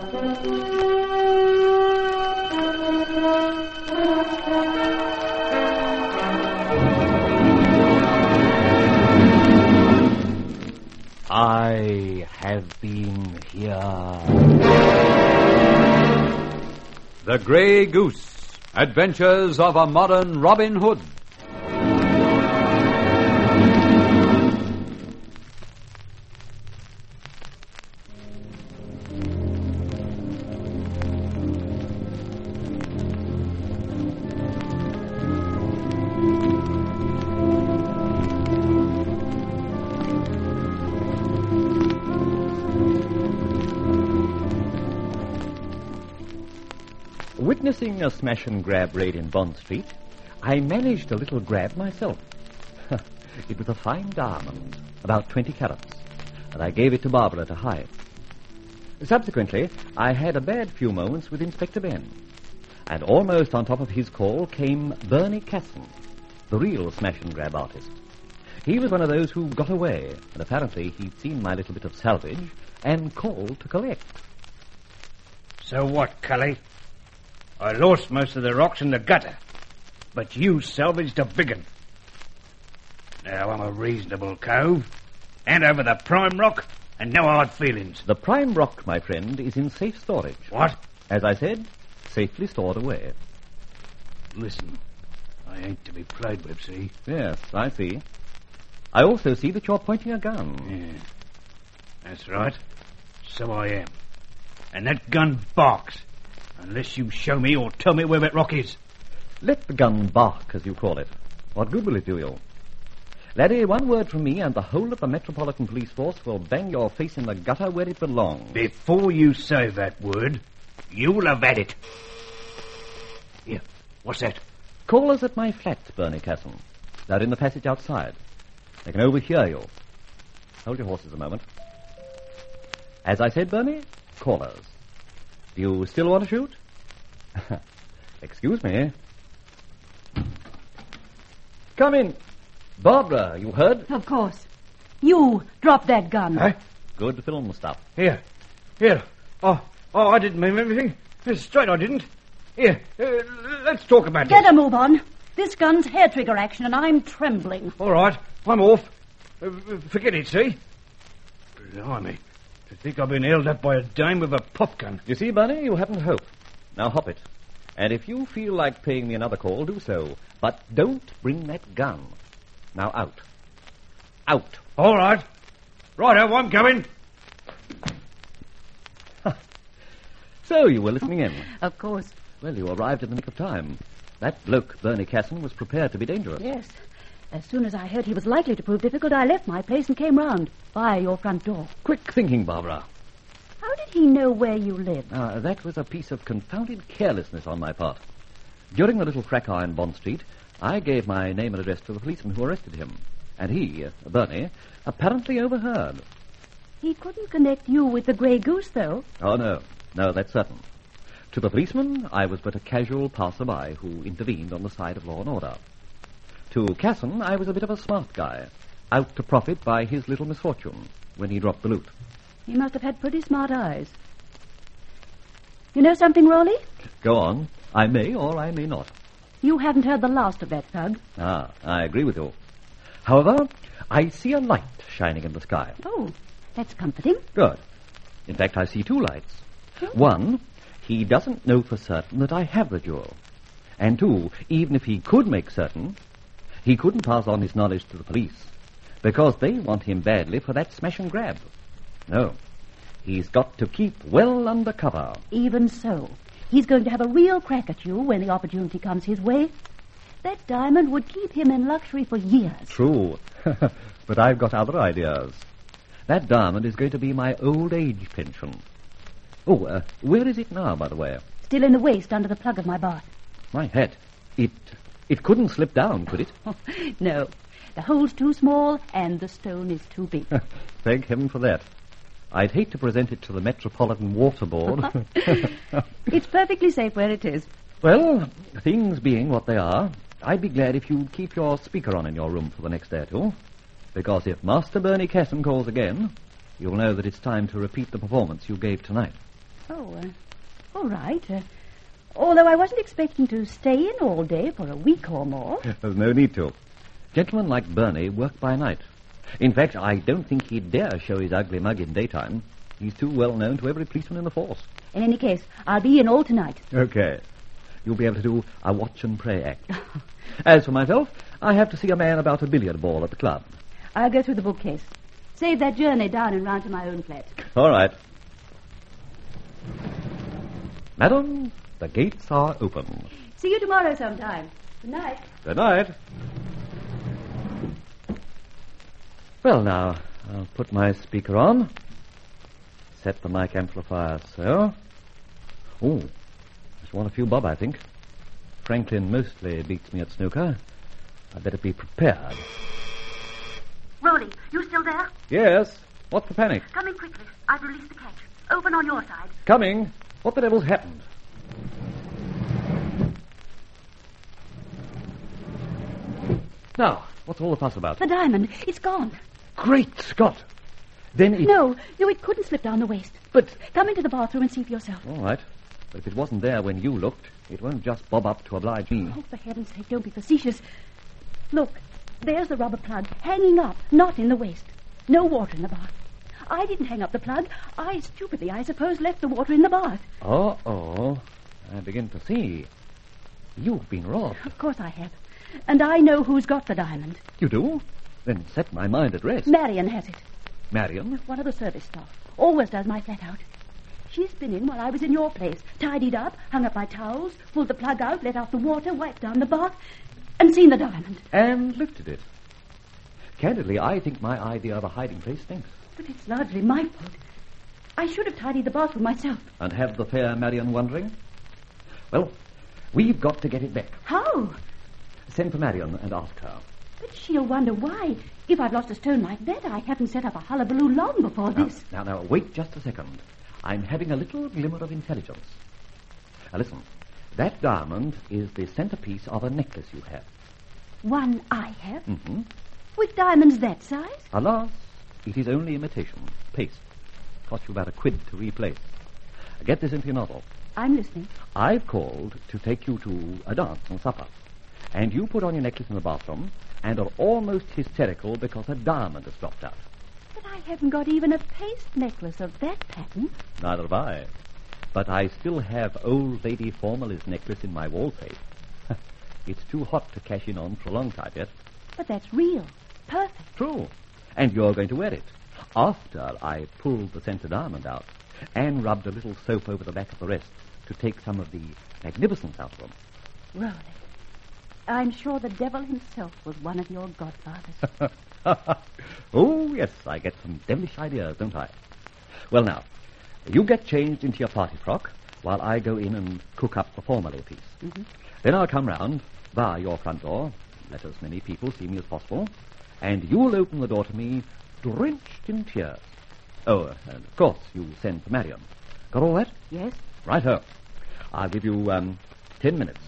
I have been here. The Grey Goose. Adventures of a Modern Robin Hood. Witnessing a smash-and-grab raid in Bond Street, I managed a little grab myself. It was a fine diamond, about 20 carats, and I gave it to Barbara to hide. Subsequently, I had a bad few moments with Inspector Ben, and almost on top of his call came Bernie Casson, the real smash-and-grab artist. He was one of those who got away, and apparently he'd seen my little bit of salvage and called to collect. So what, Cully? I lost most of the rocks in the gutter, but you salvaged a big one. Now, I'm a reasonable cove. Hand over the prime rock and no hard feelings. The prime rock, my friend, is in safe storage. What? As I said, safely stored away. Listen, I ain't to be played with, see? Yes, I see. I also see that you're pointing a gun. Yeah, that's right. So I am. And that gun barks. Unless you show me or tell me where that rock is. Let the gun bark, as you call it. What good will it do you? Laddie, one word from me and the whole of the Metropolitan Police Force will bang your face in the gutter where it belongs. Before you say that word, you'll have had it. Here, what's that? Callers at my flats, Bernie Casson. They're in the passage outside. They can overhear you. Hold your horses a moment. As I said, Bernie, callers. Do you still want to shoot? Excuse me. Come in. Barbara, you heard? Of course. You drop that gun. Huh? Good film stuff. Here. Oh, I didn't mean anything. Straight, I didn't. Here, let's talk about Get a move on. This gun's hair trigger action, and I'm trembling. All right, I'm off. Forget it, see? Blimey. To think I've been held up by a dame with a pop gun. You see, Bunny, you haven't hope. Now hop it. And if you feel like paying me another call, do so. But don't bring that gun. Now out. Out. All right. Righto, I'm coming. So you were listening in. Of course. Well, you arrived in the nick of time. That bloke, Bernie Casson, was prepared to be dangerous. Yes. As soon as I heard he was likely to prove difficult, I left my place and came round by your front door. Quick thinking, Barbara. How did he know where you lived? That was a piece of confounded carelessness on my part. During the little fracas in Bond Street, I gave my name and address to the policeman who arrested him. And he, Bernie, apparently overheard. He couldn't connect you with the Grey Goose, though. Oh, no. No, that's certain. To the policeman, I was but a casual passerby who intervened on the side of law and order. To Casson, I was a bit of a smart guy, out to profit by his little misfortune when he dropped the loot. He must have had pretty smart eyes. You know something, Rowley? Go on. I may or I may not. You haven't heard the last of that thug. I agree with you. However, I see a light shining in the sky. Oh, that's comforting. Good. In fact, I see two lights. One, he doesn't know for certain that I have the jewel. And two, even if he could make certain, he couldn't pass on his knowledge to the police, because they want him badly for that smash and grab. No, he's got to keep well under cover. Even so, he's going to have a real crack at you when the opportunity comes his way. That diamond would keep him in luxury for years. True, but I've got other ideas. That diamond is going to be my old age pension. Oh, where is it now, by the way? Still in the waist under the plug of my bath. My hat. It couldn't slip down, could it? No. The hole's too small and the stone is too big. Thank heaven for that. I'd hate to present it to the Metropolitan Water Board. It's perfectly safe where it is. Well, things being what they are, I'd be glad if you'd keep your speaker on in your room for the next day or two. Because if Master Bernie Casson calls again, you'll know that it's time to repeat the performance you gave tonight. Oh, all right. Although I wasn't expecting to stay in all day for a week or more. There's no need to. Gentlemen like Bernie work by night. In fact, I don't think he'd dare show his ugly mug in daytime. He's too well known to every policeman in the force. In any case, I'll be in all tonight. Okay. You'll be able to do a watch and pray act. As for myself, I have to see a man about a billiard ball at the club. I'll go through the bookcase. Save that journey down and round to my own flat. All right. Madam, the gates are open. See you tomorrow sometime. Good night. Good night. Well, now, I'll put my speaker on. Set the mic amplifier so. Oh, just won a few bob, I think. Franklin mostly beats me at snooker. I'd better be prepared. Rolly, you still there? Yes. What's the panic? Come in quickly. I've released the catch. Open on your side. Coming. What the devil's happened? Now, what's all the fuss about? The diamond. It's gone. Great Scott! Then it... No, it couldn't slip down the waist. But... Come into the bathroom and see for yourself. All right. But if it wasn't there when you looked, it won't just bob up to oblige me. Oh, for heaven's sake, don't be facetious. Look, there's the rubber plug, hanging up, not in the waist. No water in the bath. I didn't hang up the plug. I suppose, left the water in the bath. Oh. I begin to see. You've been robbed. Of course I have. And I know who's got the diamond. You do? Then set my mind at rest. Marion has it. Marion? One of the service staff. Always does my flat out. She's been in while I was in your place. Tidied up, hung up my towels, pulled the plug out, let out the water, wiped down the bath, and seen the diamond. And lifted it. Candidly, I think my idea of a hiding place stinks. But it's largely my fault. I should have tidied the bathroom myself. And have the fair Marion wondering? Well, we've got to get it back. How? Send for Marion and ask her. But she'll wonder why. If I've lost a stone like that, I haven't set up a hullabaloo long before this. Now, wait just a second. I'm having a little glimmer of intelligence. Now, listen. That diamond is the centerpiece of a necklace you have. One I have? Mm-hmm. With diamonds that size? Alas, it is only imitation. Paste. Cost you about £1 to replace. Get this into your novel. I'm listening. I've called to take you to a dance and supper. And you put on your necklace in the bathroom and are almost hysterical because a diamond has dropped out. But I haven't got even a paste necklace of that pattern. Neither have I. But I still have old lady Formula's necklace in my wall safe. It's too hot to cash in on for a long time yet. But that's real. Perfect. True. And you're going to wear it. After I pulled the center diamond out and rubbed a little soap over the back of the rest to take some of the magnificence out of them. Rolly, I'm sure the devil himself was one of your godfathers. Oh, yes, I get some devilish ideas, don't I? Well, now, you get changed into your party frock while I go in and cook up the formulae piece. Mm-hmm. Then I'll come round, bar your front door, let as many people see me as possible, and you'll open the door to me drenched in tears. Oh, and of course, you send for Marion. Got all that? Yes. Right-ho. I'll give you 10 minutes.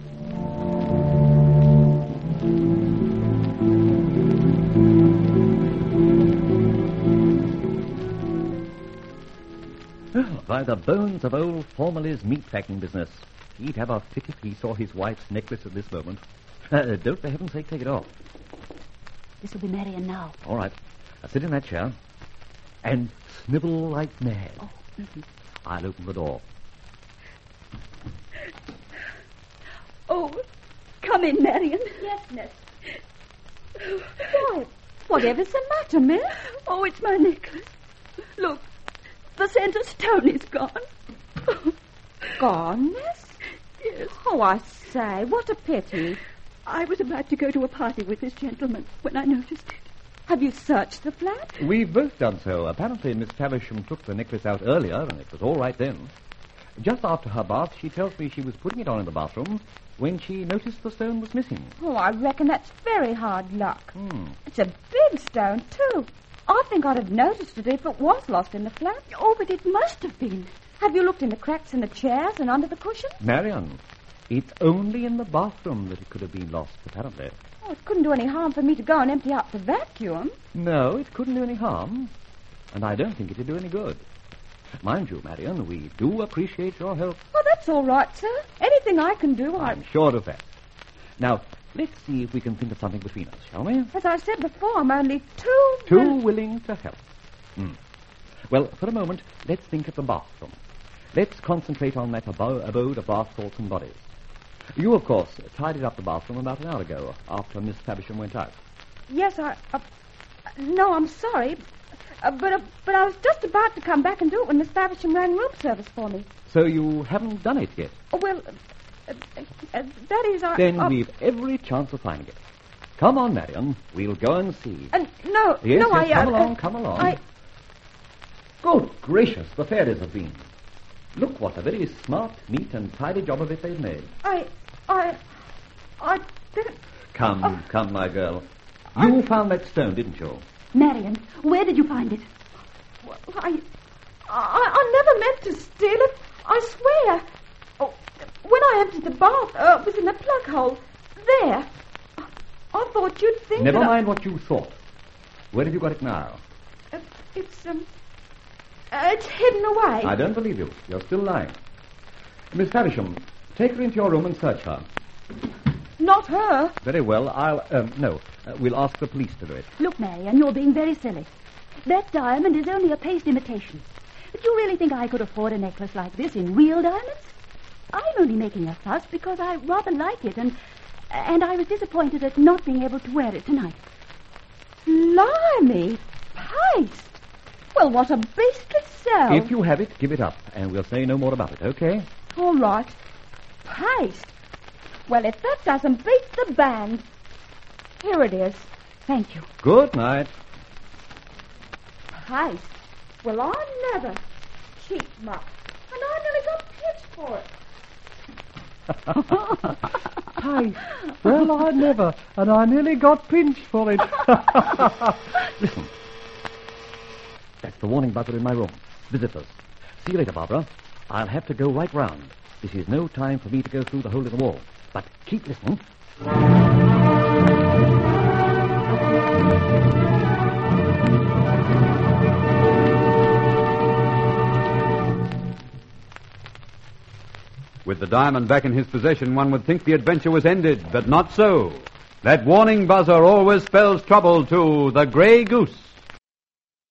Oh, by the bones of old Formula's meat-packing business. He'd have a fit if he saw his wife's necklace at this moment. Don't, for heaven's sake, take it off. This will be Marion now. All right. Now sit in that chair and snivel like mad. Oh. Mm-hmm. I'll open the door. Oh, come in, Marion. Yes, miss. Why, whatever's the matter, miss? Oh, it's my necklace. Look, the center stone is gone. Gone, miss? Yes. Oh, I say, what a pity. I was about to go to a party with this gentleman when I noticed it. Have you searched the flat? We've both done so. Apparently, Miss Faversham took the necklace out earlier, and it was all right then. Just after her bath, she tells me she was putting it on in the bathroom when she noticed the stone was missing. Oh, I reckon that's very hard luck. Hmm. It's a big stone, too. I think I'd have noticed it if it was lost in the flat. Oh, but it must have been. Have you looked in the cracks in the chairs and under the cushions? Marion, it's only in the bathroom that it could have been lost, apparently. Oh, it couldn't do any harm for me to go and empty out the vacuum. No, it couldn't do any harm. And I don't think it'd do any good. Mind you, Marion, we do appreciate your help. Oh, that's all right, sir. Anything I can do, I'm sure of that. Now, let's see if we can think of something between us, shall we? As I said before, I'm only too... Too willing to help. Well, for a moment, let's think of the bathroom. Let's concentrate on that abode of bath salts and bodies. You, of course, tidied up the bathroom about an hour ago, after Miss Faversham went out. Yes, no, I'm sorry. But I was just about to come back and do it when Miss Faversham rang room service for me. So you haven't done it yet? Oh, well, that is... Then we've every chance of finding it. Come on, Marion. We'll go and see. No, Yes, no, yes, come along. Good gracious, the fairies have been. Look what a very smart, neat, and tidy job of it they've made. I didn't... Come, my girl. You found that stone, didn't you? Marion, where did you find it? Well, I never meant to steal it. I swear. Oh, when I emptied the bath, it was in the plug hole. There. I thought you'd think Never mind what you thought. Where have you got it now? It's hidden away. I don't believe you. You're still lying. Miss Faversham, take her into your room and search her. Not her. Very well. We'll ask the police to do it. Look, Marion, you're being very silly. That diamond is only a paste imitation. But you really think I could afford a necklace like this in real diamonds? I'm only making a fuss because I rather like it, and I was disappointed at not being able to wear it tonight. Blimey, paste. Well, what a beastly sell. If you have it, give it up, and we'll say no more about it, okay? All right. Paste. Well, if that doesn't beat the band. Here it is. Thank you. Good night. Paste. Well, I never. Cheap muck. And I nearly got pinched for it. Hi. Well, I never. And I nearly got pinched for it. Listen. That's the warning buzzer in my room. Visitors. See you later, Barbara. I'll have to go right round. This is no time for me to go through the hole in the wall. But keep listening. With the diamond back in his possession, one would think the adventure was ended, but not so. That warning buzzer always spells trouble to the Grey Goose.